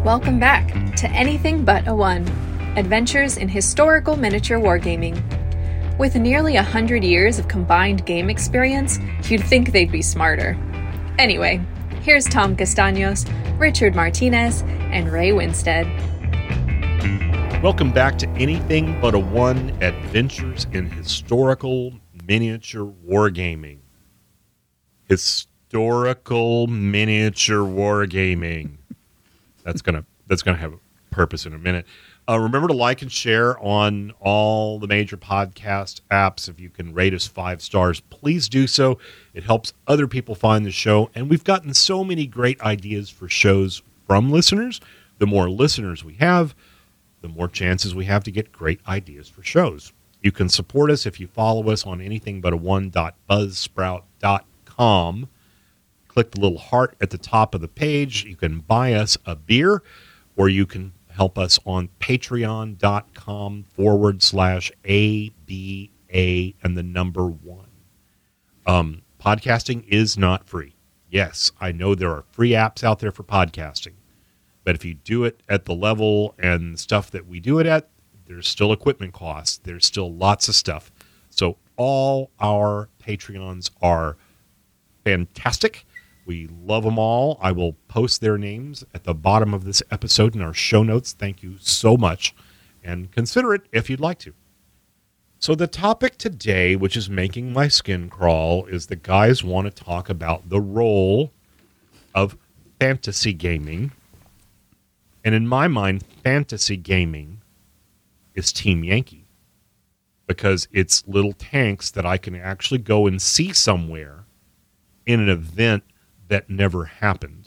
Welcome back to Anything But a One, Adventures in Historical Miniature Wargaming. With nearly 100 years of combined game experience, you'd think they'd be smarter. Anyway, here's Tom Castaños, Richard Martinez, and Ray Winstead. Welcome back to Anything But a One, Adventures in Historical Miniature Wargaming. Historical Miniature Wargaming. That's gonna have a purpose in a minute. Remember to like and share on all the major podcast apps. If you can rate us 5 stars, please do so. It helps other people find the show. And we've gotten so many great ideas for shows from listeners. The more listeners we have, the more chances we have to get great ideas for shows. You can support us if you follow us on anythingbut1.buzzsprout.com. Click the little heart at the top of the page. You can buy us a beer, or you can help us on patreon.com/ABA and the number 1. Podcasting is not free. Yes, I know there are free apps out there for podcasting, but if you do it at the level and stuff that we do it at, there's still equipment costs. There's still lots of stuff. So all our Patreons are fantastic. We love them all. I will post their names at the bottom of this episode in our show notes. Thank you so much, and consider it if you'd like to. So the topic today, which is making my skin crawl, is the guys want to talk about the role of fantasy gaming. And in my mind, fantasy gaming is Team Yankee, because it's little tanks that I can actually go and see somewhere in an event that never happened.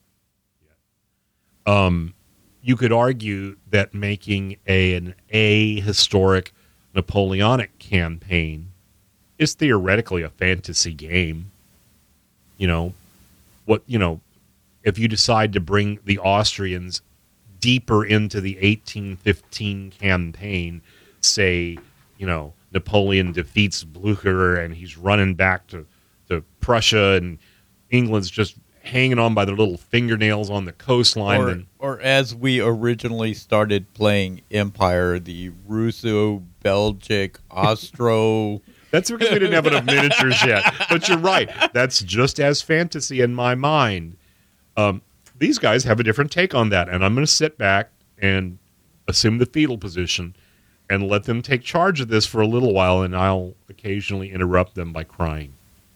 You could argue that making an historic Napoleonic campaign is theoretically a fantasy game. If you decide to bring the Austrians deeper into the 1815 campaign, say, Napoleon defeats Blucher and he's running back to Prussia, and England's just hanging on by their little fingernails on the coastline. Or as we originally started playing Empire, the Russo-Belgic, Austro... That's because we didn't have enough miniatures yet. But you're right. That's just as fantasy in my mind. These guys have a different take on that, and I'm going to sit back and assume the fetal position and let them take charge of this for a little while, and I'll occasionally interrupt them by crying.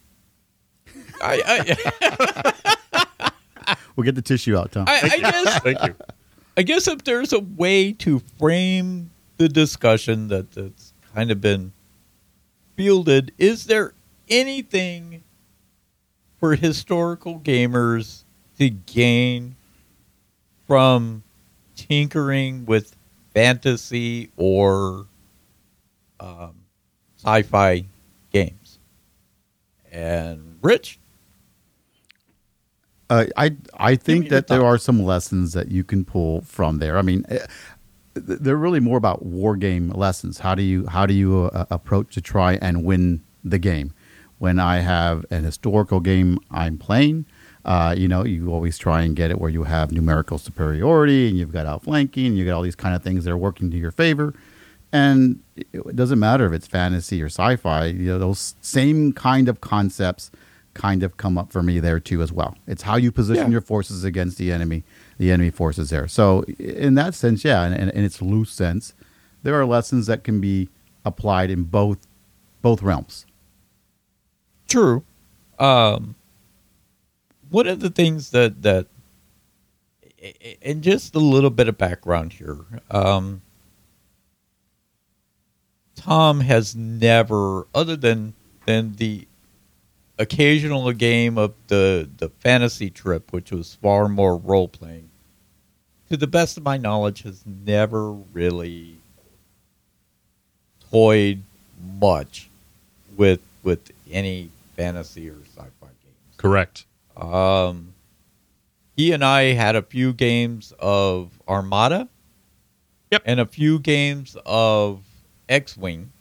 We'll get the tissue out, Tom. Thank you. I guess if there's a way to frame the discussion that's kind of been fielded, is there anything for historical gamers to gain from tinkering with fantasy or sci-fi games? And Rich? I think that there are some lessons that you can pull from there. I mean, they're really more about war game lessons. How do you approach to try and win the game? When I have an historical game I'm playing, you always try and get it where you have numerical superiority and you've got outflanking and you got all these kind of things that are working to your favor. And it doesn't matter if it's fantasy or sci-fi. Those same kind of concepts kind of come up for me there too as well. It's how you position your forces against the enemy forces there. So in that sense, in its loose sense, there are lessons that can be applied in both realms. True. One of the things that and just a little bit of background here, Tom has never, other than the occasional game of the fantasy trip, which was far more role playing, to the best of my knowledge, has never really toyed much with any fantasy or sci-fi games. Correct. He and I had a few games of Armada. Yep. And a few games of X-Wing.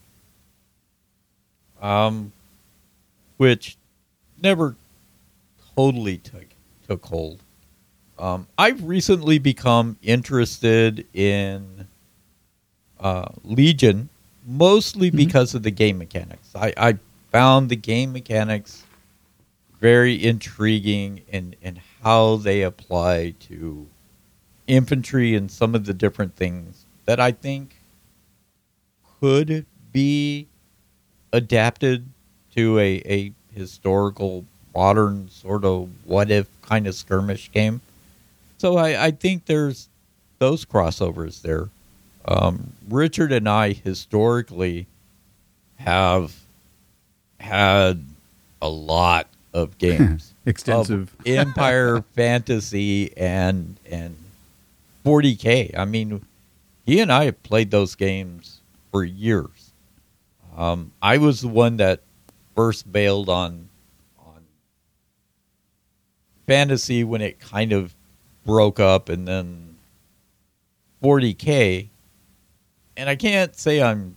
Which never totally took hold. I've recently become interested in Legion, mostly because of the game mechanics. I found the game mechanics very intriguing in how they apply to infantry and some of the different things that I think could be adapted to a historical, modern sort of what-if kind of skirmish game. So I think there's those crossovers there. Richard and I historically have had a lot of games. Extensive. Of Empire, Fantasy, and 40K. I mean, he and I have played those games for years. I was the one that first bailed on Fantasy when it kind of broke up, and then 40K. And I can't say I'm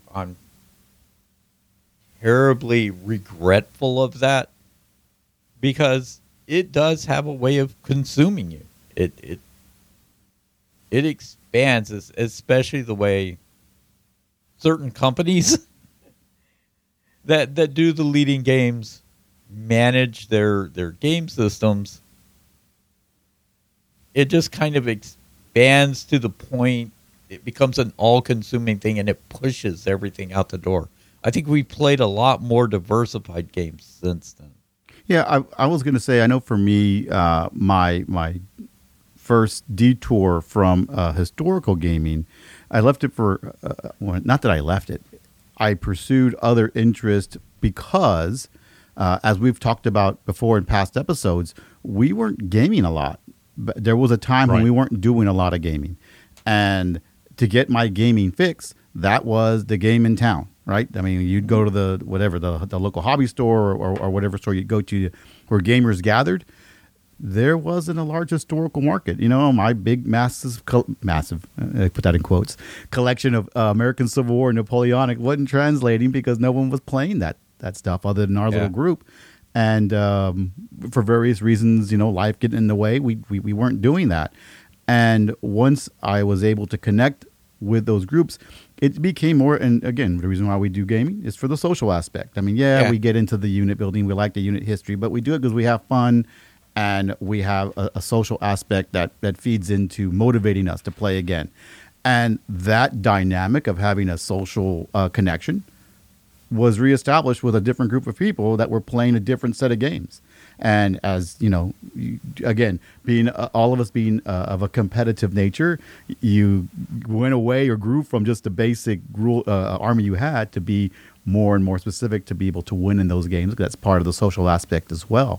terribly regretful of that, because it does have a way of consuming you. It expands, especially the way certain companies that do the leading games manage their game systems. It just kind of expands to the point it becomes an all-consuming thing, and it pushes everything out the door. I think we played a lot more diversified games since then. Yeah, I was going to say, I know for me, my first detour from historical gaming, I left it for, not that I left it, I pursued other interest because, as we've talked about before in past episodes, we weren't gaming a lot. But there was a time when we weren't doing a lot of gaming. And to get my gaming fix, that was the game in town, right? I mean, you'd go to the local hobby store or whatever store you'd go to where gamers gathered. There wasn't a large historical market. You know, my big, massive, I put that in quotes, collection of American Civil War and Napoleonic wasn't translating because no one was playing that stuff other than our little group. And for various reasons, you know, life getting in the way, we weren't doing that. And once I was able to connect with those groups, it became more, and again, the reason why we do gaming is for the social aspect. I mean, we get into the unit building, we like the unit history, but we do it because we have fun and we have a social aspect that feeds into motivating us to play again. And that dynamic of having a social connection was reestablished with a different group of people that were playing a different set of games. And as you know, again, being all of us being of a competitive nature, you went away or grew from just the basic rule army you had to be more and more specific to be able to win in those games. That's part of the social aspect as well.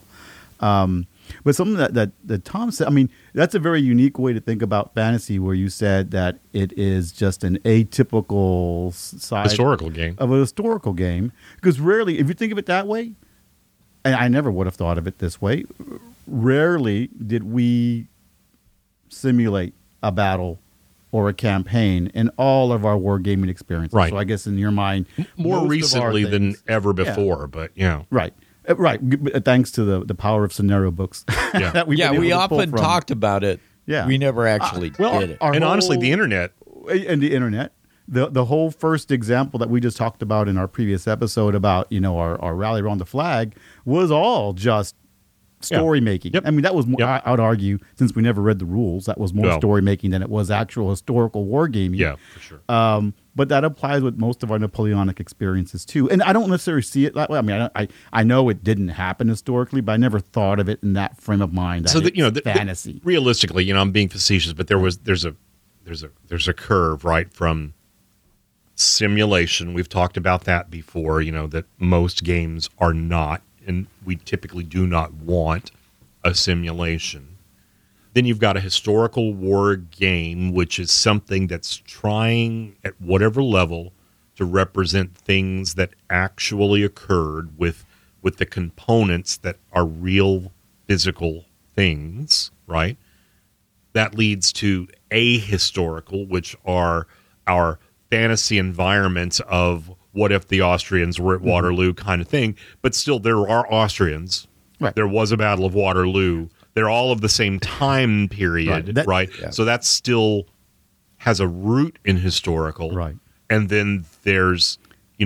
But something that Tom said, I mean, that's a very unique way to think about fantasy, where you said that it is just an atypical side historical game of a historical game. Because rarely, if you think of it that way, and I never would have thought of it this way, rarely did we simulate a battle or a campaign in all of our wargaming experiences. Right. So I guess in your mind, more recently than ever before, but yeah. Right. Right, thanks to the power of scenario books. Yeah, that we often talked about it. Yeah, we never actually did it. And honestly, the internet and the internet, the whole first example that we just talked about in our previous episode about our rally around the flag was all just story making. Yep. I mean, that was more, I would argue, since we never read the rules, that was more story making than it was actual historical wargaming. Yeah, for sure. But that applies with most of our Napoleonic experiences too. And I don't necessarily see it that way. I mean, I know it didn't happen historically, but I never thought of it in that frame of mind. So that, fantasy. Realistically, I'm being facetious, but there's a curve, right, from simulation. We've talked about that before. That most games are not, and we typically do not want a simulation. Then you've got a historical war game, which is something that's trying at whatever level to represent things that actually occurred with the components that are real physical things, right? That leads to ahistorical, which are our fantasy environments of what if the Austrians were at Waterloo kind of thing. But still, there are Austrians. Right. There was a Battle of Waterloo. they're all of the same time period, right? Yeah. So that still has a root in historical, Right. And then there's,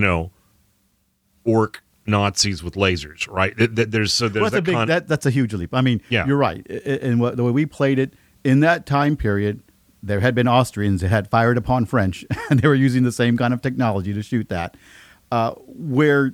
orc Nazis with lasers, right? There's Well, that's a huge leap. I mean, Yeah. you're right. And the way we played it in that time period, there had been Austrians that had fired upon French, and they were using the same kind of technology to shoot that. Where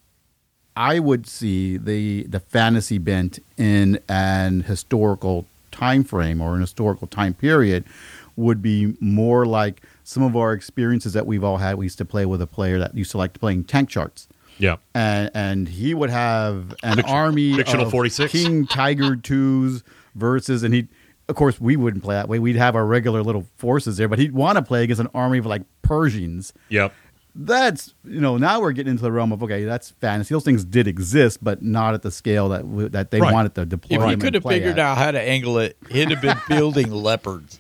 I would see the fantasy bent in an historical time frame or an historical time period would be more like some of our experiences that we've all had. We used to play with a player that used to like playing tank charts. Yeah. And he would have an army fictional of 46 King Tiger 2s versus, and he, of course, we wouldn't play that way. We'd have our regular little forces there, but he'd want to play against an army of like Persians. Yep. That's, now we're getting into the realm of, okay, that's fantasy. Those things did exist, but not at the scale that they Right. wanted to deploy If them you and could have play figured at. out how to angle it, he'd have been building leopards.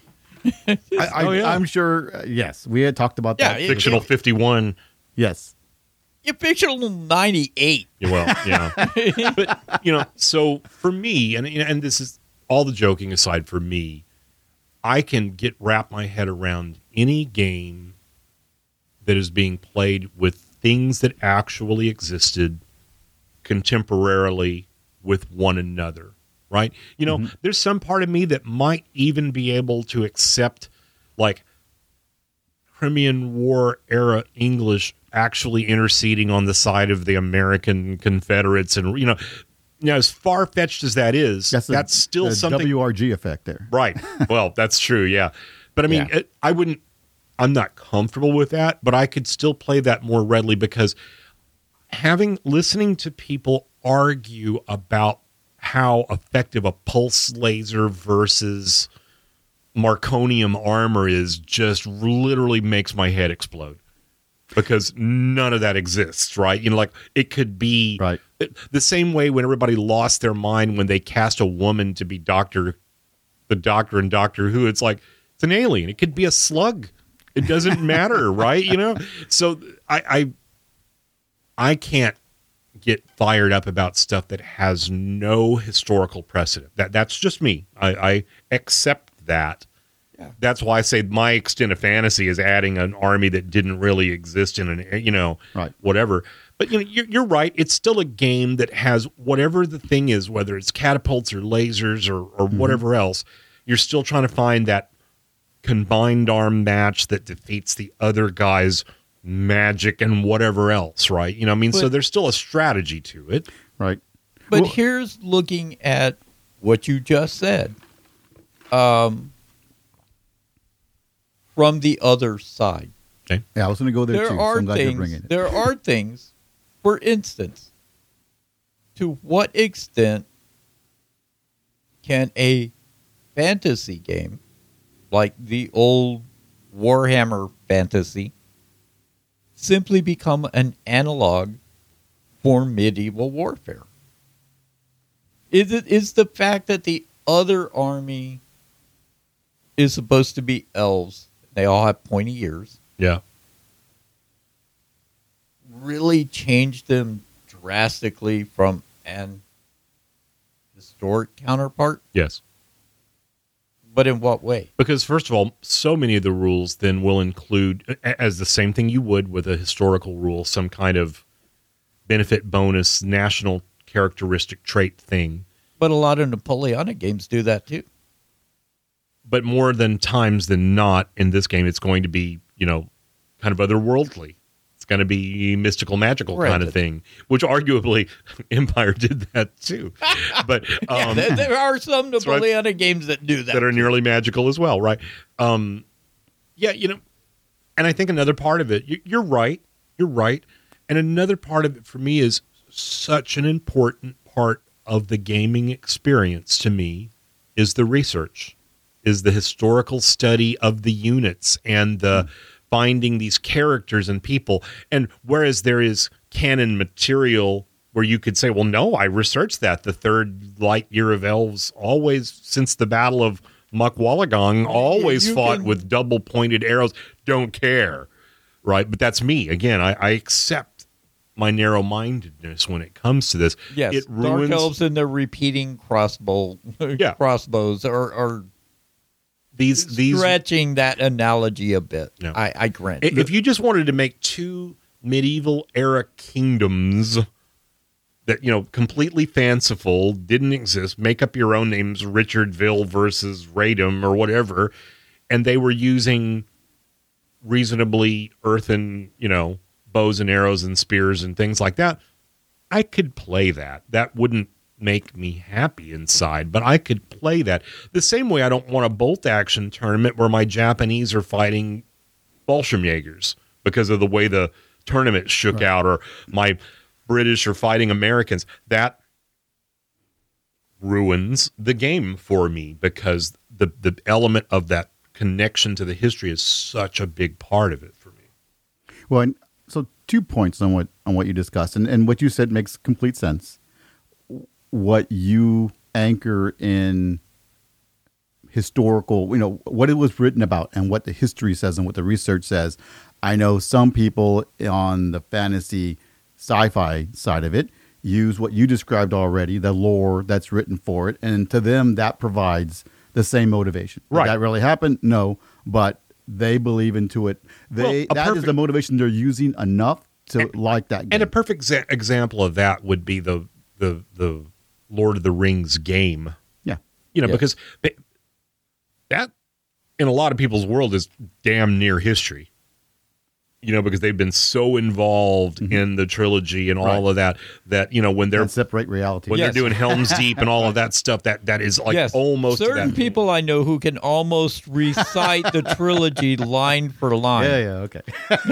I'm sure, yes. We had talked about that. Yeah, Fictional 51. Yes. You're fictional 98. Well, yeah. But, so for me, and this is all the joking aside, for me, I can wrap my head around any game that is being played with things that actually existed contemporarily with one another, right? There's some part of me that might even be able to accept, like, Crimean War era English actually interceding on the side of the American Confederates, and as far fetched as that is, that's still something. WRG effect there, right? Well, that's true, yeah. But I mean, Yeah. I'm not comfortable with that, but I could still play that more readily because listening to people argue about how effective a pulse laser versus Marconium armor is just literally makes my head explode because none of that exists, right? Like it could be right. The same way when everybody lost their mind when they cast a woman to be the doctor in Doctor Who. It's like, it's an alien. It could be a slug. It doesn't matter, right? So I can't get fired up about stuff that has no historical precedent. That's just me. I accept that. Yeah. That's why I say my extent of fantasy is adding an army that didn't really exist in right. whatever. But you're right. It's still a game that has whatever the thing is, whether it's catapults or lasers or whatever else. You're still trying to find that combined arm match that defeats the other guy's magic and whatever else, right? So there's still a strategy to it. Right. But here's looking at what you just said from the other side. Okay. Yeah, I was going to go there too. So I'm glad you're bringing it. There are things, for instance, to what extent can a fantasy game like the old Warhammer fantasy simply become an analog for medieval warfare? Is the fact that the other army is supposed to be elves, they all have pointy ears, Yeah. really changed them drastically from an historic counterpart? Yes. But in what way? Because first of all, so many of the rules then will include, as the same thing you would with a historical rule, some kind of benefit bonus, national characteristic trait thing. But a lot of Napoleonic games do that too. But more than times than not, in this game, it's going to be, kind of otherworldly. It's going to be mystical, magical kind of thing, which arguably Empire did that too. But there are some Napoleonic games that do that. That are nearly magical as well, right? And I think another part of it, you're right. And another part of it for me is such an important part of the gaming experience to me is the research, is the historical study of the units and the finding these characters and people. And whereas there is canon material where you could say, well, no, I researched that. The third light year of elves always, since the Battle of Mukwalagong, always fought with double-pointed arrows. Don't care, right? But that's me. Again, I accept my narrow-mindedness when it comes to this. Yes, it ruins Dark Elves and their repeating crossbows are these stretching that analogy a bit. Yeah. I grant. If you just wanted to make two medieval era kingdoms that, completely fanciful, didn't exist, make up your own names, Richardville versus Radom or whatever, and they were using reasonably earthen, bows and arrows and spears and things like that, I could play that. That wouldn't make me happy inside, but I could play that. The same way I don't want a bolt action tournament where my Japanese are fighting Bolshevik because of the way the tournament shook out, or my British are fighting Americans. That ruins the game for me because the element of that connection to the history is such a big part of it for me. Well, and so 2 points on what you discussed, and what you said makes complete sense. What you anchor in historical, what it was written about and what the history says and what the research says. I know some people on the fantasy sci-fi side of it use what you described already, the lore that's written for it, and to them that provides the same motivation. Right. Did that really happen? No, but they believe into it. That is the motivation they're using enough to like that game. And a perfect example of that would be the Lord of the Rings game. Yeah. Because that in a lot of people's world is damn near history. Because they've been so involved in the trilogy and all of that when they're separate reality. When they're doing Helm's Deep and all of that stuff, that is like almost certain people I know who can almost recite the trilogy line for line. Yeah, okay.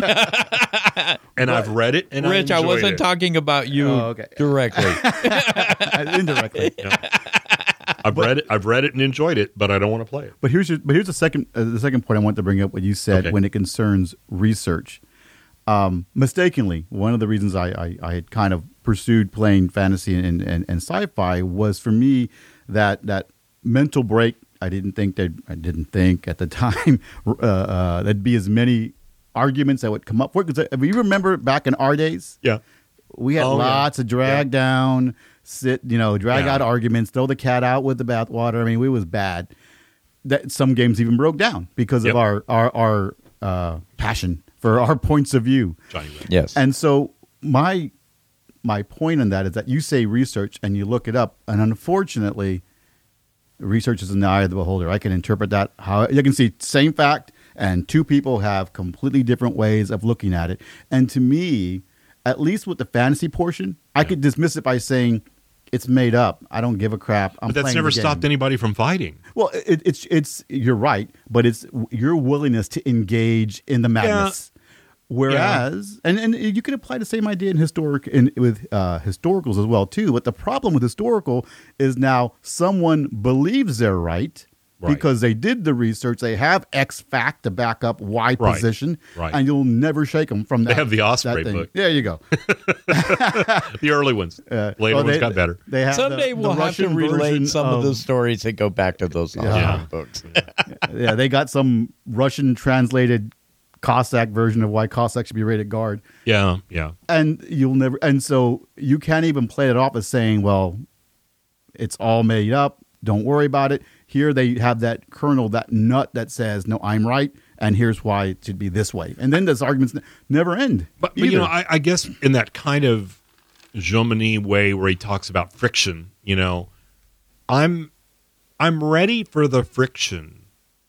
And I've read it, and Rich, I wasn't talking about you directly. Indirectly. I've read it and enjoyed it, but I don't want to play it. But here's the second point I want to bring up. What you said when it concerns research, mistakenly, one of the reasons I had kind of pursued playing fantasy and sci-fi was for me that mental break. I didn't think at the time there'd be as many arguments that would come up for it. Because if you remember back in our days, we had lots of drag down. Drag out arguments, throw the cat out with the bathwater. I mean, we was bad. That some games even broke down because of our passion for our points of view. Yes. And so my point on that is that you say research and you look it up, and unfortunately, research is in the eye of the beholder. I can interpret that how you can see same fact, and two people have completely different ways of looking at it. And to me, at least with the fantasy portion, I could dismiss it by saying it's made up. I don't give a crap. But that's never stopped anybody from fighting. Well, it's you're right, but it's your willingness to engage in the madness. Whereas, and you can apply the same idea in with historicals as well too. But the problem with historical is now someone believes they're right. Because they did the research, they have X fact to back up Y position, and you'll never shake them from that. They have the Osprey book. There you go. The early ones. Later ones got better. They have someday we'll have to relate some of the stories that go back to those books. They got some Russian translated Cossack version of why Cossack should be rated guard. Yeah. And you'll never, and so you can't even play it off as saying, well, it's all made up. Don't worry about it. Here they have that kernel, that nut that says, no, I'm right, and here's why it should be this way. And then those arguments never end. But I guess in that kind of Jomini way where he talks about friction, I'm ready for the friction.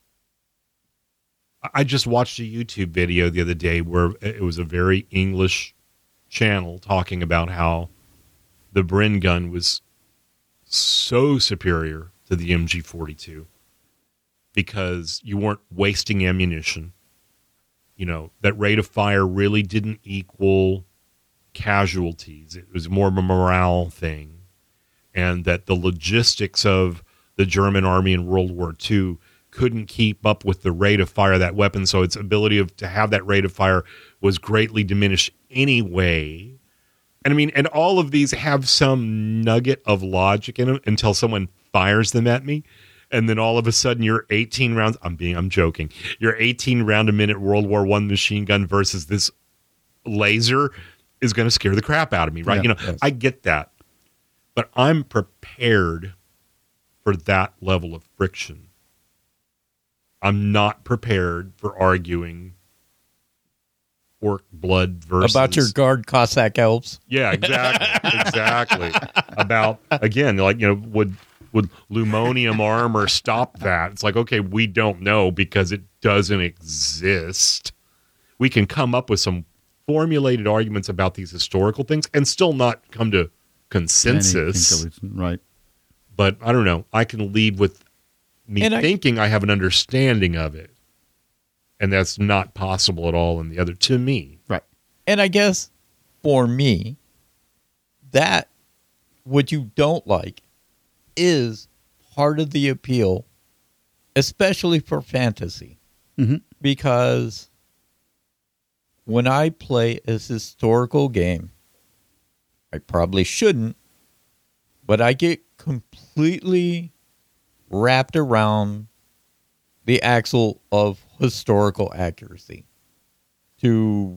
I just watched a YouTube video the other day where it was a very English channel talking about how the Bren gun was so superior to the MG42 because you weren't wasting ammunition. That rate of fire really didn't equal casualties. It was more of a morale thing. And that the logistics of the German army in World War II couldn't keep up with the rate of fire of that weapon. So its ability to have that rate of fire was greatly diminished anyway. And all of these have some nugget of logic in them until someone fires them at me. And then all of a sudden you're 18 rounds. I'm joking. You're 18 round a minute World War I machine gun versus this laser. is going to scare the crap out of me, right? Yeah, I get that. But I'm prepared for that level of friction. I'm not prepared for arguing orc blood versus... About your guard Cossack elves. Yeah, exactly. About, again, would Lumonium armor stop that? It's like, okay, we don't know because it doesn't exist. We can come up with some formulated arguments about these historical things and still not come to consensus. Right. But I don't know. I can lead with me thinking I have an understanding of it. And that's not possible at all in the other, to me. Right. And I guess for me, that what you don't like is part of the appeal, especially for fantasy. Mm-hmm. Because when I play a historical game, I probably shouldn't, but I get completely wrapped around the axle of historical accuracy to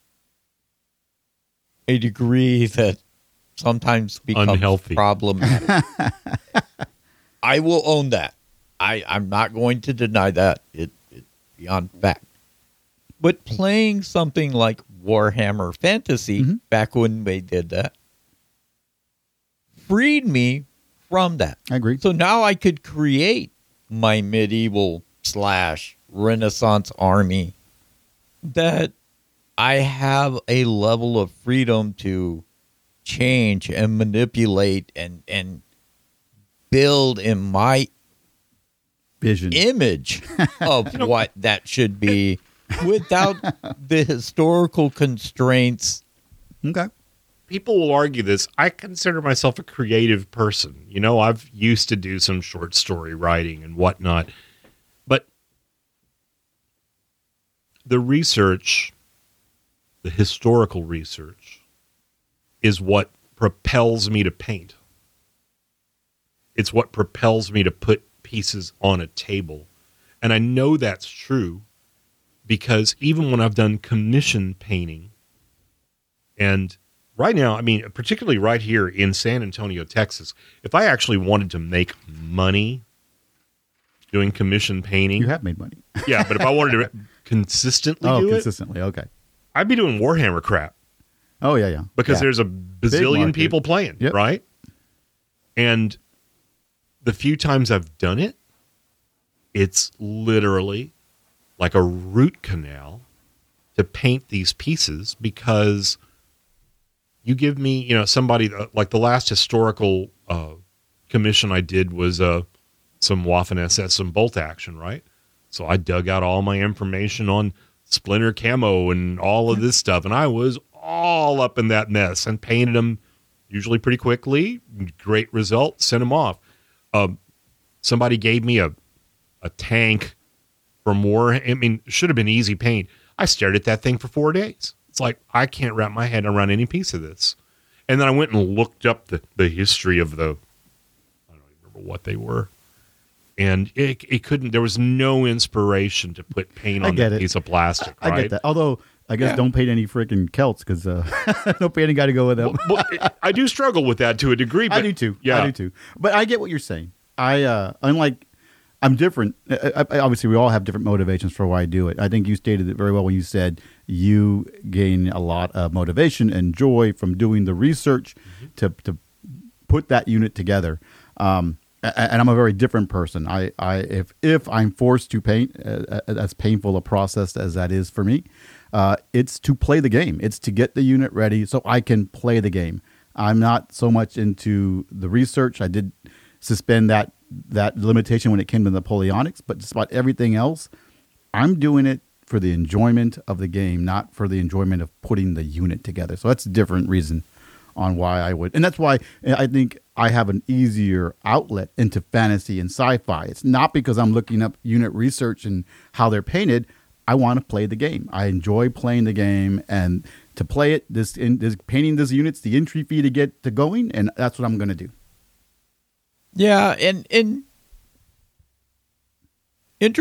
a degree that sometimes becomes unhealthy, problematic. I will own that. I'm not going to deny that. It's beyond fact. But playing something like Warhammer Fantasy, back when they did that, freed me from that. I agree. So now I could create my medieval / Renaissance army that I have a level of freedom to change and manipulate and build in my vision image of what that should be without the historical constraints. Okay. People will argue this. I consider myself a creative person. I've used to do some short story writing and whatnot. But the research, the historical research, is what propels me to paint. It's what propels me to put pieces on a table. And I know that's true because even when I've done commission painting, and right now, particularly right here in San Antonio, Texas, if I actually wanted to make money doing commission painting... You have made money. Yeah, but if I wanted to consistently do consistently, okay. I'd be doing Warhammer crap. Oh, yeah. Because there's a bazillion people playing, right? And the few times I've done it, it's literally like a root canal to paint these pieces because you give me, somebody like the last historical commission I did was some Waffen-SS, some bolt action, right? So I dug out all my information on Splinter Camo and all of this stuff, and I was all up in that mess and painted them usually pretty quickly. Great result, sent them off. Somebody gave me a tank from war. Should have been easy paint. I stared at that thing for 4 days. It's like, I can't wrap my head around any piece of this. And then I went and looked up the history of I don't remember what they were. And it couldn't, there was no inspiration to put paint on that piece of plastic, right? I get that. Although, I guess don't paint any freaking Celts because no painting got to go with them. Well, I do struggle with that to a degree. But, I do too. Yeah. I do too. But I get what you're saying. I'm different. Obviously, we all have different motivations for why I do it. I think you stated it very well when you said you gain a lot of motivation and joy from doing the research to put that unit together. And I'm a very different person. If I'm forced to paint, as painful a process as that is for me, it's to play the game. It's to get the unit ready so I can play the game. I'm not so much into the research. I did suspend that limitation when it came to Napoleonics, but just about everything else, I'm doing it for the enjoyment of the game, not for the enjoyment of putting the unit together. So that's a different reason on why I would. And that's why I think I have an easier outlet into fantasy and sci-fi. It's not because I'm looking up unit research and how they're painted. I want to play the game. I enjoy playing the game, and to play it, painting these units, the entry fee to get to going, and that's what I'm going to do. Yeah, and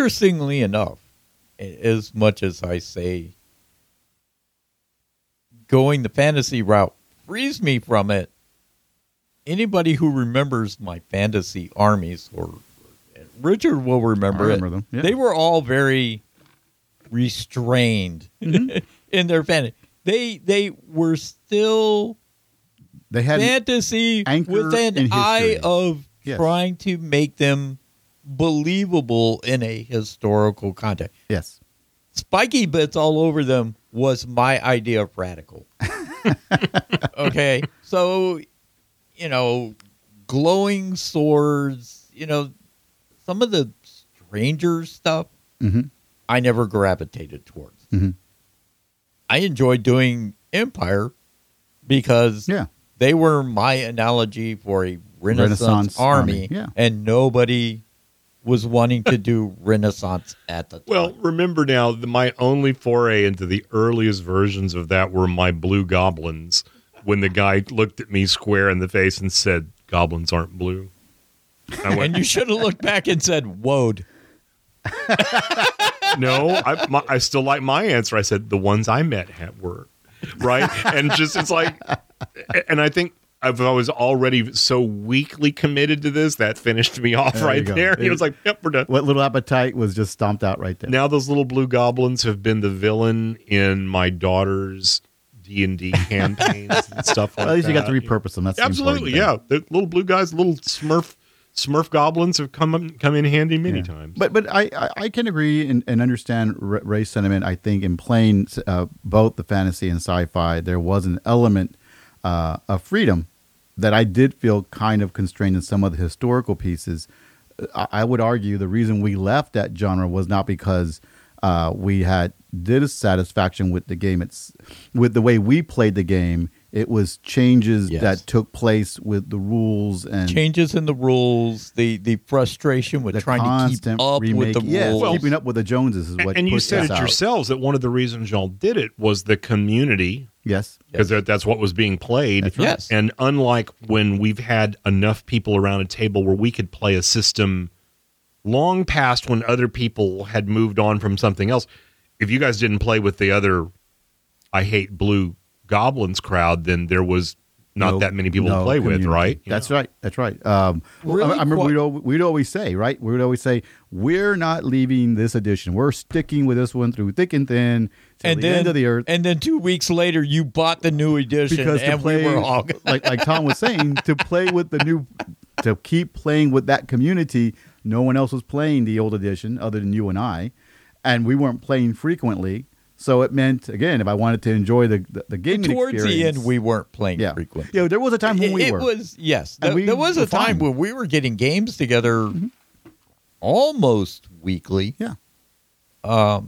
interestingly enough, as much as I say going the fantasy route frees me from it. Anybody who remembers my fantasy armies, or Richard will remember, I remember them. Yeah. They were all very restrained in their fantasy. They were still They had fantasy anchor with in an history. eye of Yes. trying to make them believable in a historical context. yes. Spiky bits all over them was my idea of radical. Okay, so glowing swords, some of the stranger stuff Mhm. I never gravitated towards. Mhm. I enjoyed doing Empire because Yeah. they were my analogy for a Renaissance Renaissance army, army, yeah. and nobody was wanting to do Renaissance at the time. Well, remember now, my only foray into the earliest versions of that were my blue goblins. When the guy looked at me square in the face and said, "Goblins aren't blue," I went, and you should have looked back and said, "Woad." "No, I still like my answer." I said, "The ones I met were right," and just it's like, and I think I was already so weakly committed to this that finished me off There you right go. there. He was like, "Yep, we're done." What little appetite was just stomped out right there. Now those little blue goblins have been the villain in my daughter's D&D campaigns and stuff like that. At least you got to repurpose them. That's the Absolutely, important thing. yeah. The little blue guys, little Smurf goblins have come in handy many times. But I can agree and understand Ray's sentiment. I think in playing both the fantasy and sci-fi, there was an element of freedom that I did feel kind of constrained in some of the historical pieces. I would argue the reason we left that genre was not because we had dissatisfaction with the game. It's with the way we played the game. It was changes Yes. that took place with the rules and Changes in the rules, the frustration with the trying to keep constant up remake. with the Yes, rules. keeping up with the Joneses is what. And you pushed said us it out. yourselves that one of the reasons y'all did it was the community, Yes. because that's what was being played. That's right. Yes. And unlike when we've had enough people around a table where we could play a system long past when other people had moved on from something else, if you guys didn't play with the other I Hate Blue Goblins crowd, then there was not that many people to play with, community. right? That's Yeah. right. That's right. Really I remember quite- we'd always say, right? We would always say, we're not leaving this edition. We're sticking with this one through thick and thin till the end of the earth. And then 2 weeks later, you bought the new edition, Because to and play, we were all like Tom was saying, to play with the new, to keep playing with that community, no one else was playing the old edition other than you and I, and we weren't playing frequently. So it meant, again, if I wanted to enjoy the gaming towards experience, the end, we weren't playing yeah, frequently. yeah, there was a time when we it were. was yes. And we There was were a time fine. when we were getting games together almost weekly. Yeah. But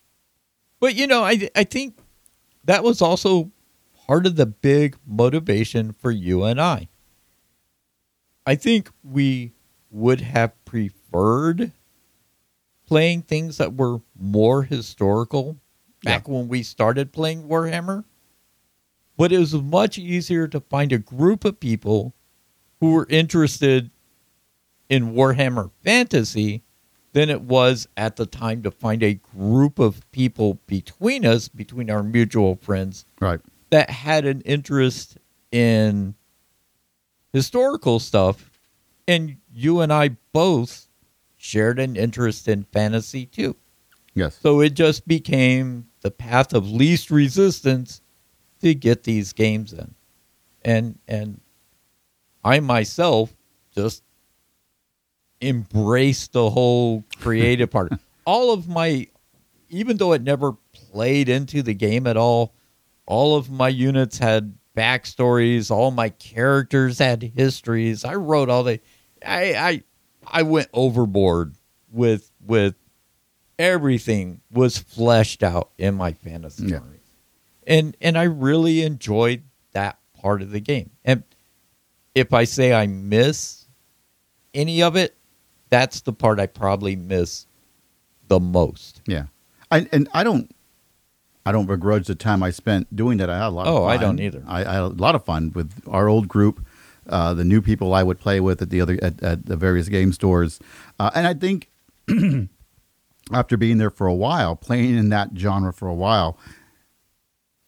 I think that was also part of the big motivation for you and I. I think we would have preferred playing things that were more historical back when we started playing Warhammer. But it was much easier to find a group of people who were interested in Warhammer Fantasy than it was at the time to find a group of people between us, between our mutual friends, Right. that had an interest in historical stuff. And you and I both shared an interest in fantasy too. Yes. So it just became the path of least resistance to get these games in. And I myself just embraced the whole creative part. All of my, even though it never played into the game at all of my units had backstories, all my characters had histories. I wrote all the, I went overboard with everything was fleshed out in my fantasy Yeah. armies. And I really enjoyed that part of the game. And if I say I miss any of it, that's the part I probably miss the most. Yeah. I don't begrudge the time I spent doing that. I had a lot of fun. Oh, I don't either. I had a lot of fun with our old group, the new people I would play with at the various game stores. And I think after being there for a while, playing in that genre for a while,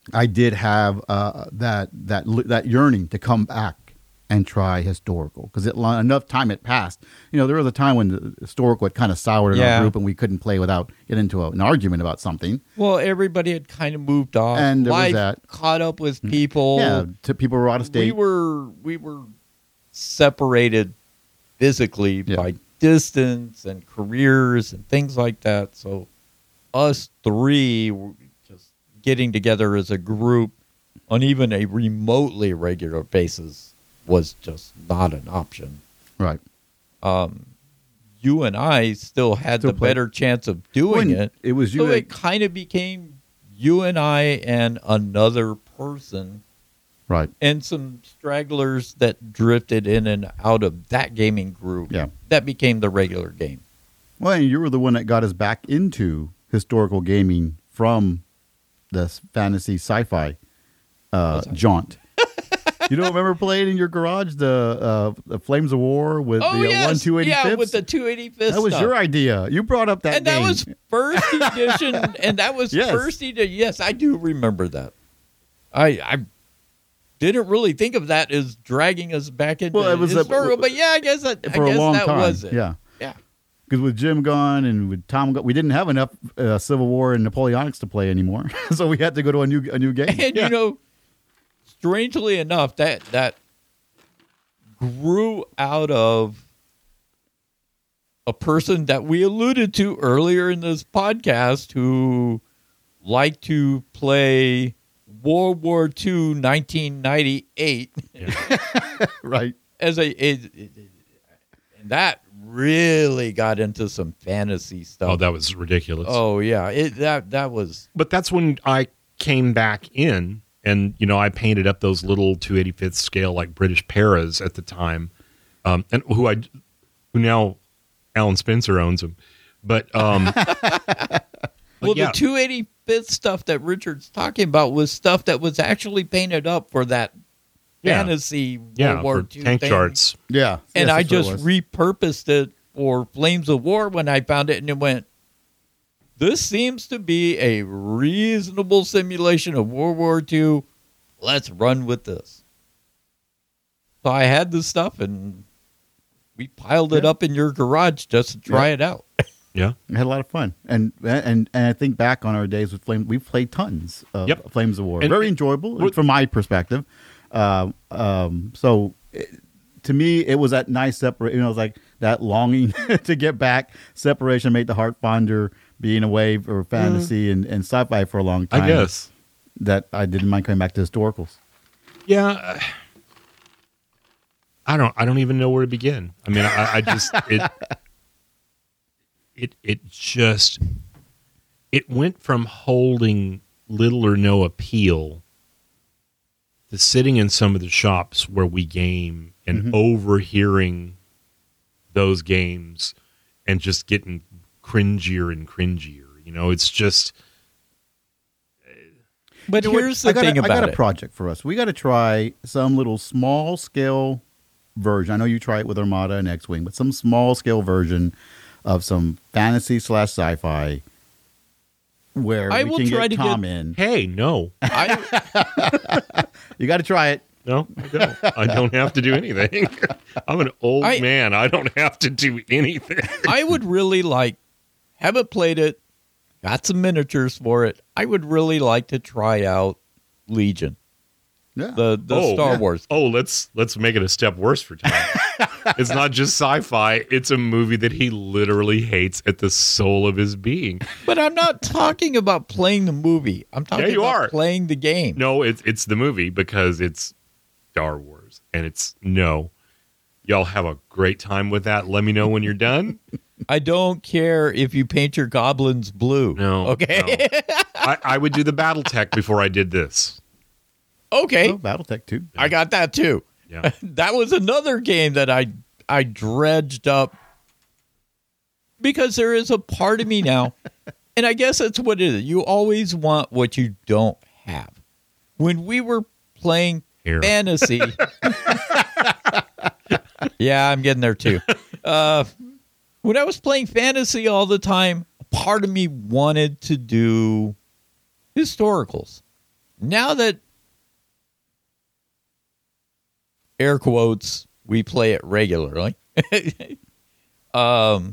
I did have that yearning to come back and try historical because enough time had passed. There was a time when the historical had kind of soured in our group and we couldn't play without getting into an argument about something. Well, everybody had kind of moved off, and there life was that caught up with people. Yeah, people were out of state. We were separated physically by distance and careers and things like that. So us three were just getting together as a group on even a remotely regular basis was just not an option. Right. You and I still had the better chance of doing it. It was you. So it kind of became you and I and another person. Right. And some stragglers that drifted in and out of that gaming group. Yeah. That became the regular game. Well, and you were the one that got us back into historical gaming from the fantasy sci-fi jaunt. You don't remember playing in your garage the Flames of War with the 285th? Yeah, with the 285th. That was your idea. You brought up that and game. That was first edition. And that was first edition. Yes, I do remember that. I didn't really think of that as dragging us back into historical, but yeah, I guess that was it. Yeah. Because with Jim gone and with Tom gone, we didn't have enough Civil War and Napoleonics to play anymore, so we had to go to a new game. And strangely enough, that grew out of a person that we alluded to earlier in this podcast who liked to play World War II 1998. Right. And that really got into some fantasy stuff. Oh, that was ridiculous. Oh, yeah. That was... But that's when I came back in and, I painted up those little 285th scale, like British paras at the time, and who now Alan Spencer owns them. But, well, the 285th stuff that Richard's talking about was stuff that was actually painted up for that fantasy World War II tank thing. charts. Yeah. And I just repurposed it for Flames of War when I found it, and it went, this seems to be a reasonable simulation of World War II. Let's run with this. So I had the stuff, and we piled it up in your garage just to try it out. Yeah. We had a lot of fun. And I think back on our days with Flames, we've played tons of Flames of War. Very enjoyable from my perspective. So to me, it was that nice separation. It was like that longing to get back. Separation made the heart fonder. Being away for fantasy and sci-fi for a long time. I guess that I didn't mind coming back to historicals. Yeah, I don't even know where to begin. I mean, I just it went from holding little or no appeal to sitting in some of the shops where we game and overhearing those games and just getting cringier and cringier. It's just... But here's the thing about it. I got a project for us. We got to try some little small-scale version. I know you try it with Armada and X-Wing, but some small-scale version of some fantasy/sci-fi where we can get Tom in. Hey, no. You got to try it. No, I don't. I don't have to do anything. I'm an old man. I don't have to do anything. I would really haven't played it, got some miniatures for it. I would really like to try out Legion. Yeah. The Star Wars. Oh, let's make it a step worse for Tom. It's not just sci-fi. It's a movie that he literally hates at the soul of his being. But I'm not talking about playing the movie. I'm talking about playing the game. No, it's the movie because it's Star Wars. And y'all have a great time with that. Let me know when you're done. I don't care if you paint your goblins blue. No. Okay. No. I would do the BattleTech before I did this. Okay. Oh, BattleTech too. I got that too. Yeah. That was another game that I dredged up because there is a part of me now, and I guess that's what it is. You always want what you don't have. When we were playing fantasy, yeah, I'm getting there too. When I was playing fantasy all the time, a part of me wanted to do historicals. now that, air quotes, we play it regularly. But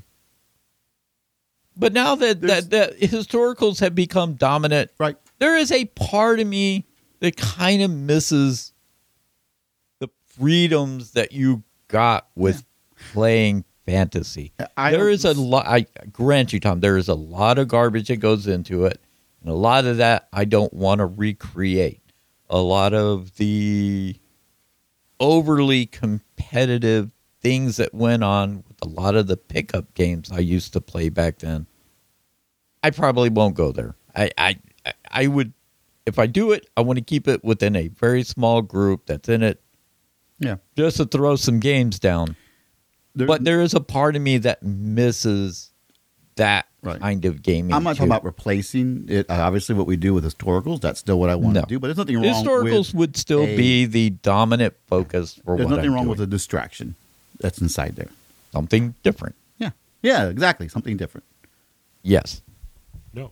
now that historicals have become dominant, Right. there is a part of me that kind of misses the freedoms that you got with playing fantasy. There is a lot. I grant you, Tom. There is a lot of garbage that goes into it, and a lot of that I don't want to recreate. A lot of the overly competitive things that went on with a lot of the pickup games I used to play back then. I probably won't go there. I would, if I do it, I want to keep it within a very small group that's in it, Yeah. just to throw some games down. But there is a part of me that misses that Right. kind of gaming. I'm not too. talking about replacing it. Obviously, what we do with historicals, that's still what I want No. to do. But there's nothing wrong Historicals with would still a- be the dominant focus for There's what nothing I'm wrong doing. with a distraction that's inside there. Something different. Yeah. Yeah, exactly. Something different. Yes. No.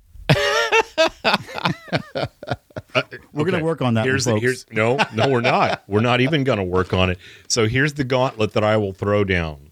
We're going to work on that one, folks. No, we're not. We're not even going to work on it. So here's the gauntlet that I will throw down.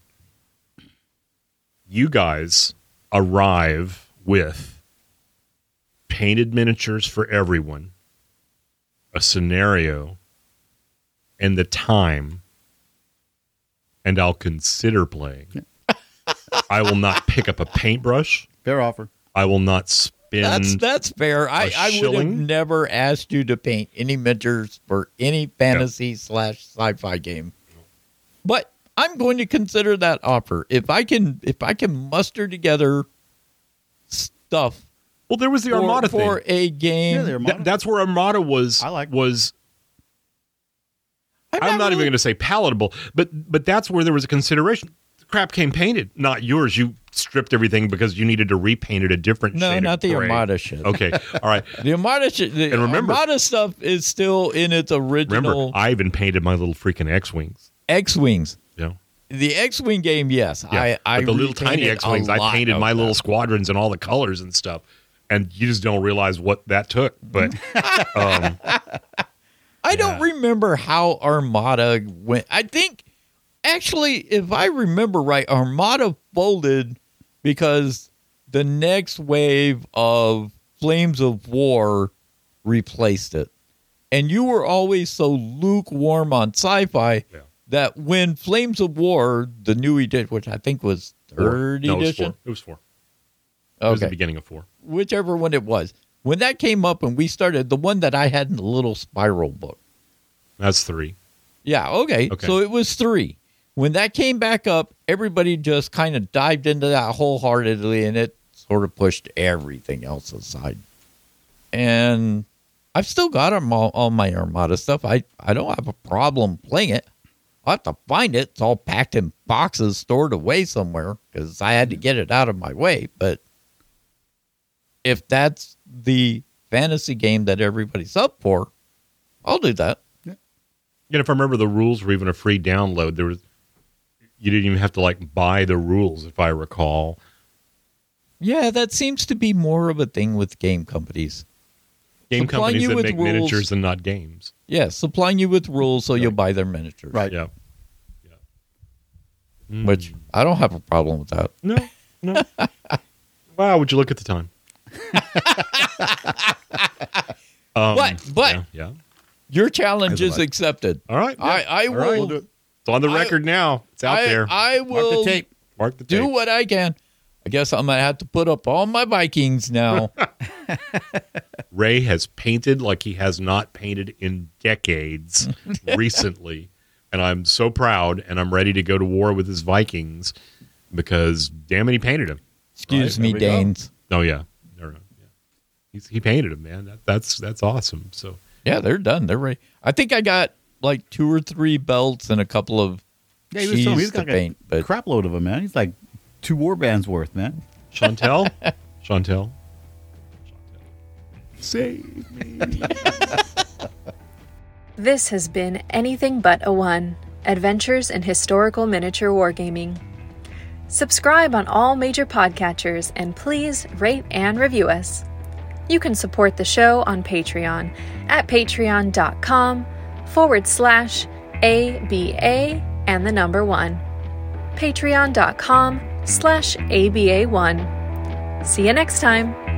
You guys arrive with painted miniatures for everyone, a scenario, and the time, and I'll consider playing. I will not pick up a paintbrush. Fair offer. I will not spend. That's fair. I would have shilling? never asked you to paint any miniatures for any fantasy / sci-fi game, but I'm going to consider that offer if I can muster together stuff. Well, there was the Armada thing. For a game. Yeah, the Armada. That's where Armada was. I like- was. I'm not even going to say palatable, but that's where there was a consideration. The crap came painted, not yours. You stripped everything because you needed to repaint it a different shade. No, of not the gray. Armada shit. Okay, all right. The Armada shit. The And remember- Armada stuff is still in its original Remember, I even painted my little freaking X-wings. X-wings. Yeah, The X-wing game, yes. yeah. I but the little tiny repainted X-wings, a I lot painted of my that. little squadrons and all the colors and stuff, and you just don't realize what that took. But I don't remember how Armada went. I think, actually, if I remember right, Armada folded because the next wave of Flames of War replaced it. And you were always so lukewarm on sci-fi that when Flames of War, the new edition, which I think was third no, edition, it was 4. It was the okay, beginning of 4. whichever one it was, when that came up and we started, the one that I had in the little spiral book. That's 3. Yeah, okay. Okay. So it was 3. When that came back up, everybody just kind of dived into that wholeheartedly, and it sort of pushed everything else aside. And I've still got all my Armada stuff. I don't have a problem playing it. I'll have to find it. It's all packed in boxes, stored away somewhere, because I had to get it out of my way. But if that's the fantasy game that everybody's up for, I'll do that. And if I remember, the rules were even a free download. You didn't even have to buy the rules, if I recall. Yeah, that seems to be more of a thing with game companies. Game Supplying companies you that with make rules. miniatures and not games. Yeah, supplying you with rules so you'll buy their miniatures. Right. Yeah. Which I don't have a problem with that. No. Wow, would you look at the time? But yeah. your challenge As is am I. accepted. All right. I All right, will we'll do it. It's on the record now. It's out there. I Mark will the tape. Mark the do tape. what I can. I guess I'm gonna have to put up all my Vikings now. Ray has painted like he has not painted in decades recently. And I'm so proud, and I'm ready to go to war with his Vikings because, damn it, he painted him. Excuse Right, me, there we go. Danes. Oh, yeah. No. Yeah. He painted him, man. That's awesome. So Yeah, they're done. They're ready. I think I got 2 or 3 belts and a couple of Yeah, he was telling me he's cheese to got paint. a But crap load of them, man. He's like 2 war bands worth, man. Chantel. Save me. This has been Anything But a One, Adventures in Historical Miniature Wargaming. Subscribe on all major podcatchers and please rate and review us. You can support the show on Patreon at patreon.com/ABA and the number 1. Patreon.com/ABA1. See you next time.